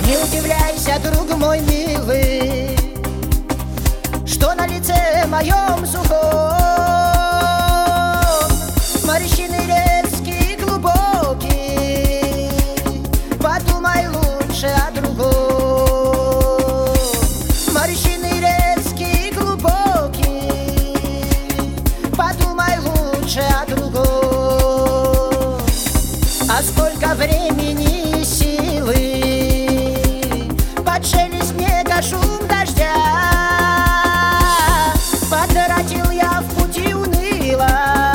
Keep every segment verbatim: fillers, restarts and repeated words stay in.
Не удивляйся, друг мой милый, что на лице моем сухом морщины резкие, глубокие. Подумай лучше о другом. Морщины резкие, глубокие. Подумай лучше о другом. А сколько времени и силы под шелест снега, шум дождя потратил я в пути уныло,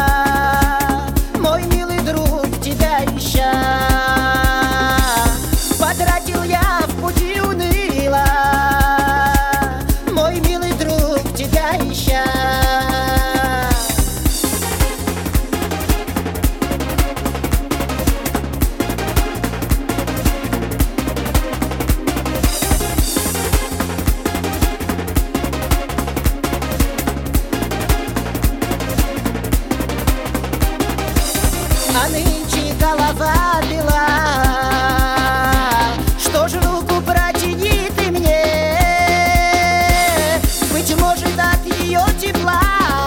мой милый друг, тебя ища. Потратил я в пути уныло, мой милый друг, тебя ища. А нынче голова бела, что ж руку протяни ты мне? Быть может, от ее тепла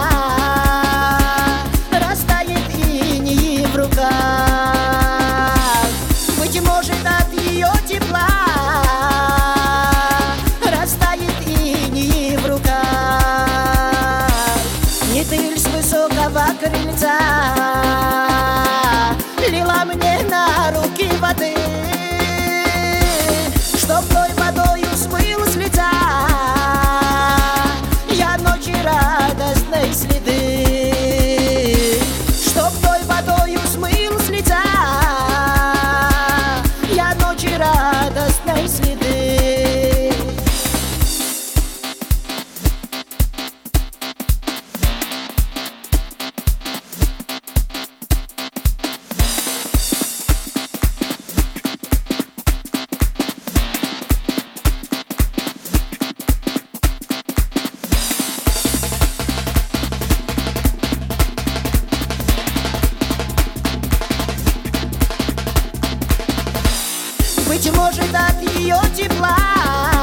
растает иней в руках. Быть может, от ее тепла растает иней в руках. Не ты ль с высокого крыльца лила мне на руки воды, чтоб той водою смыл с лица я ночи радостной следы. Чтоб той водою смыл с лица я ночи радостной следы. Быть может, от ее тепла